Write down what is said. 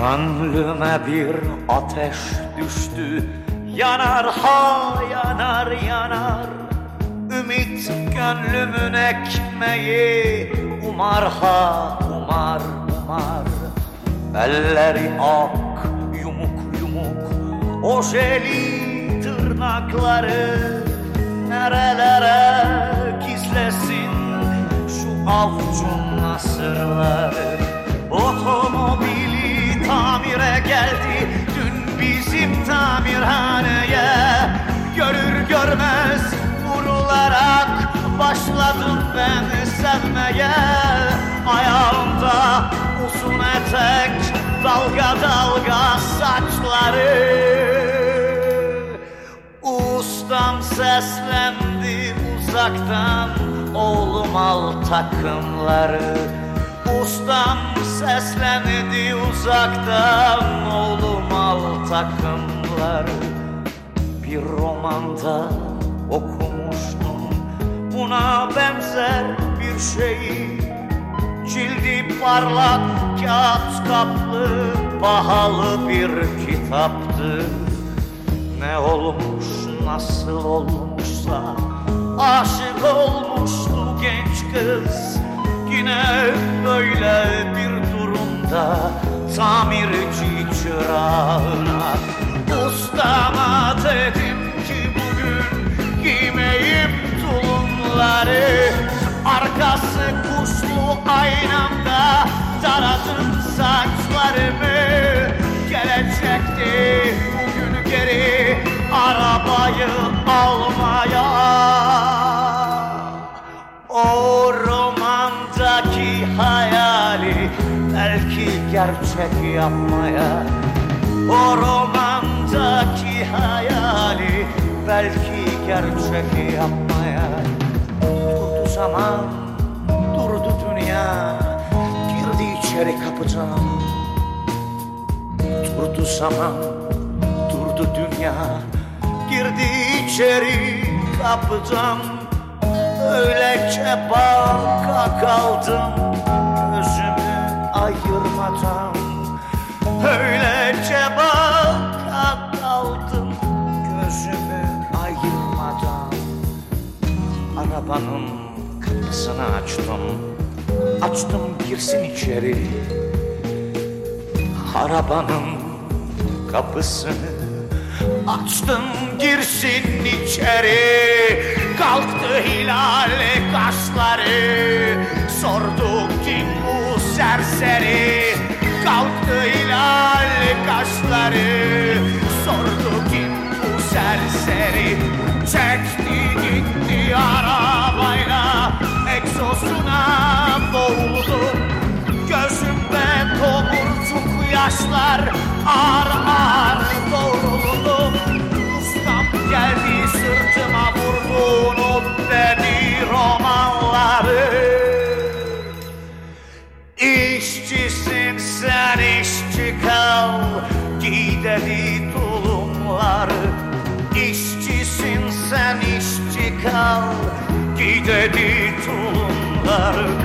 Gönlüme bir ateş düştü, yanar ha yanar yanar. Ümit gönlümün ekmeği, umar ha umar umar. Elleri ak yumuk yumuk, ojeli tırnakları nerelere gizlesin şu avucun nasırları. Otomobili tamire geldi dün bizim tamirhaneye. Görür görmez vurularak başladım ben sevmeye. Ayağımda uzun etek, dalga dalga saçları. Ustam seslendi uzaktan, oğlum al takımları. Ustam seslendi uzaktan, oğlum al takımları. Bir romanda okumuştum buna benzer bir şeyi. Cildi parlak kağıt kaplı, pahalı bir kitaptı. Ne olmuş nasıl olmuşsa aşık olmuştu genç kız. Yine böyle bir durumda tamirci çırağına. Ustama dedim ki bugün giymeyim tulumları. Arkası kuşlu aynamda taradım saçlarımı. Gelecekti bugün geri arabayı almaya. O romandaki hayali belki gerçek yapmaya. O romandaki hayali belki gerçek yapmaya. Durdu zaman, durdu dünya, girdi içeri kapıdan. Durdu zaman, durdu dünya, girdi içeri kapıdan. Öylece baka kaldım gözümü ayırmadan. Öylece baka kaldım gözümü ayırmadan. Arabanın kapısını açtım girsin içeri. Arabanın kapısını açtım girsin içeri. Kalktı hilal kaşları, sordu kim bu serseri. Kalktı hilal kaşları, sordu kim bu serseri. Çekti gitti arabayla, egzozuna boğuldum. Gözümde tomurcuk yaşlar, ağır ağır doğruldum. Ustam geldi sırtıma vurdu, unut dedi romanları. İşçisin sen işçi kal, giy dedi tulumları. İşçisin sen işçi kal, giy dedi tulumları.